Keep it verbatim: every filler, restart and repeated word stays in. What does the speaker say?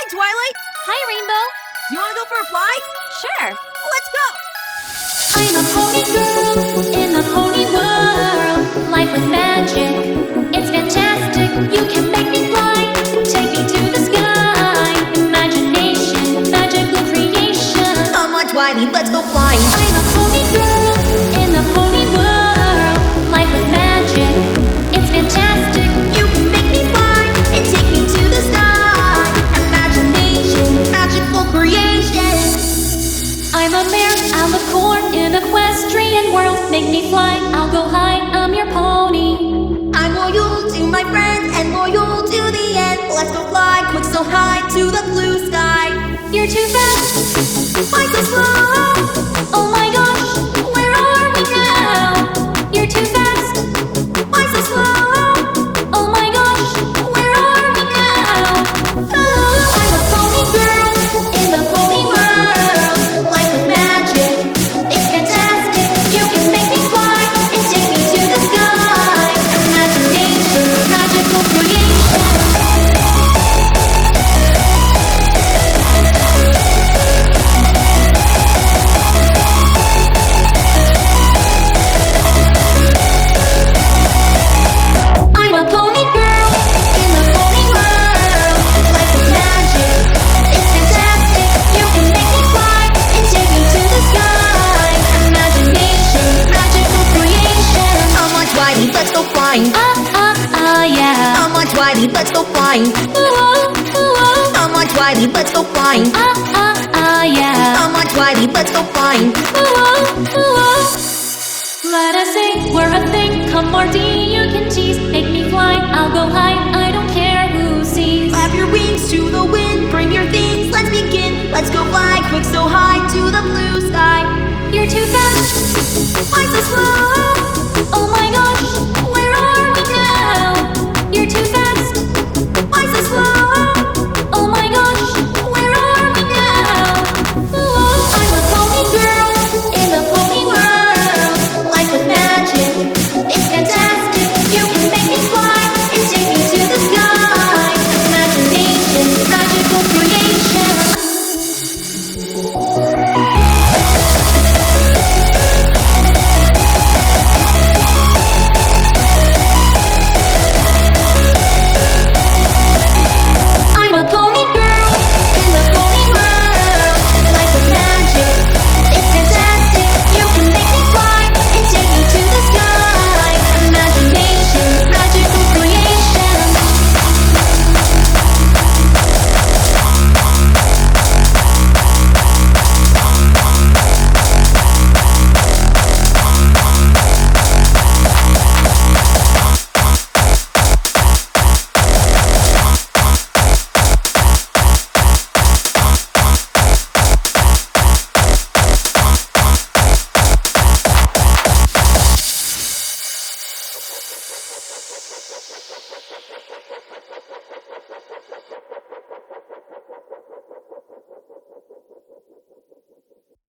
Twilight. Hi, Rainbow. You wanna go for a fly? Sure. Let's go! I'm a pony girl in the pony world. Life with magic, it's fantastic. You can make me fly, take me to the sky. Imagination, magical creation. Come on, Twilight, let's go flying. I'm a pony girl in the pony world. Life with magic, it's fantastic. You can make me fly and take me to the sky. Imagination, magical creation. I'm a mare, alicorn in equestrian world. Make me fly, I'll go high, I'm your pony. I'm loyal to my friends and loyal to the end. Let's go fly quick so high to the blue sky. You're too fast, Fly so slow. oh my gosh, where are we now? You're too fast, Fly so slow. oh my gosh, where are we now? Oh, I'm a pony girl in the pony world. Life with magic, It's fantastic, you can make me fly and take me to the sky. Imagination, magical creation. I'm a pony girl in the pony world. life with magic. It's fantastic, you can make me fly and take me to the sky. Imagination, magical creation. Come on, Twilight, let's go flying. Ah, ah, ah, yeah. Come on, Twilight, let's go flying. Ooh, ooh, ooh. Come on, Twilight, let's go flying. Ah, ah, ah, yeah. Come on, Twilight, let's go flying. Ooh, ooh, ooh. Let us sing, we're a thing. Come, Marty, you can tease. Make me fly, I'll go high. I don't care who sees. Clap your wings to the wind, bring your things, let's begin. Let's go fly quick so high to the blue